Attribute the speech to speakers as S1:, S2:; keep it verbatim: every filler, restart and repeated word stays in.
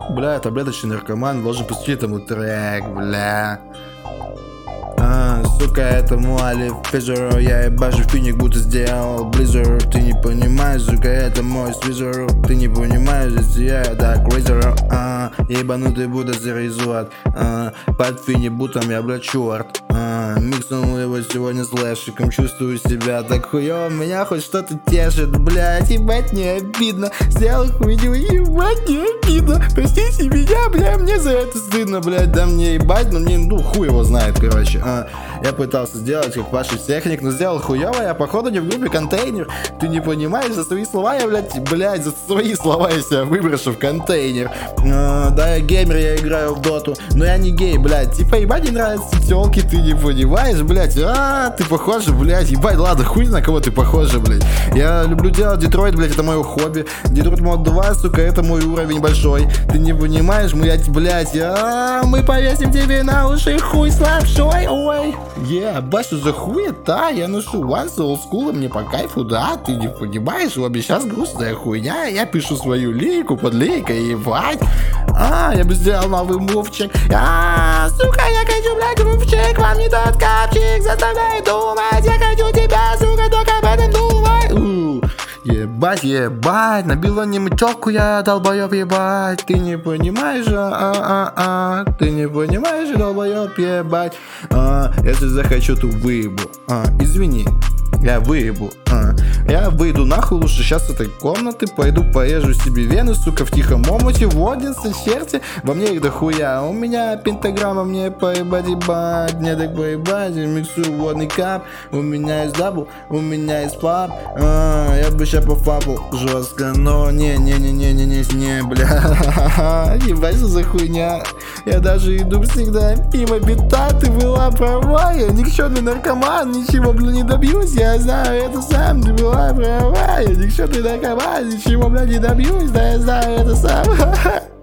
S1: Бля, таблеточный наркоман должен посвятить этому трек, бля. А, сука, это мой Алиф Физер. Я ебашу финик, будто сделал Близер. Ты не понимаешь, сука, это мой свизер. Ты не понимаешь, если я так Рейзер. А, ебанутый Будда зарезуат. А, под фини бутом я, бля, черт. А, микснул его сегодня с лэшиком. Чувствую себя так хуёво, меня хоть что-то тешит. Блядь, ебать, не обидно. Сделал хуйню, ебать, не обидно. Простите меня, бля, мне за это стыдно, блядь. Да мне ебать, но мне, ну, хуй его знает, короче. А, я пытался сделать как ваши техник, но сделал хуёво, я походу не в группе контейнер. Ты не понимаешь, за свои слова я, блядь, блядь, за свои слова я себя выброшу в контейнер. А, да, я геймер, я играю в доту, но я не гей, блядь. Типа, ебать, не нравятся тёлки, ты не понимаешь, блядь. А, ты похожа, блядь, ебать, ладно, хуй на кого ты похожа, блядь. Я люблю делать Детройт, блядь, это мое хобби. Детройт мод два, сука, это мой уровень большой. Ты не понимаешь, мы, блядь, а, мы повесим тебе на уши хуй с лапшой. Ой, е, yeah, что за хуета? Я ношу once old school, и мне по кайфу, да? Ты не понимаешь, обе сейчас грустная хуйня. Я пишу свою лейку под лейкой, ебать. А, я бы сделал новый мувчик. А, сука, я хочу, бля, грувчик. Вам не тот капчик, заставляет думать. Я хочу тебя, сука, только об этом думай. У, ебать, ебать, набила не мычелку, я долбоёб, ебать. Ты не понимаешь, а-а-а, ты не понимаешь, долбоёб, ебать. А, если захочу, то выебу. А, извини, я выебу. А, я выйду нахуй лучше сейчас с этой комнаты. Пойду порежу себе вены, сука, в тихом омуте. Водятся черти, во мне их дохуя. У меня пентаграмма, мне поебать, ебать. Мне так поебать, я миксую водный кап. У меня есть дабл, у меня есть флап. А, я бы ща пофапал жестко, но не-не-не-не-не-не, бля. Ебать, что за хуйня. Я даже иду всегда мимо бита, ты была права. Я никчемный наркоман, ничего, бля, не добьюсь. Я знаю это сам, ты была права. Я никчемный наркоман, ничего, бля, не добьюсь. Да, я знаю это сам.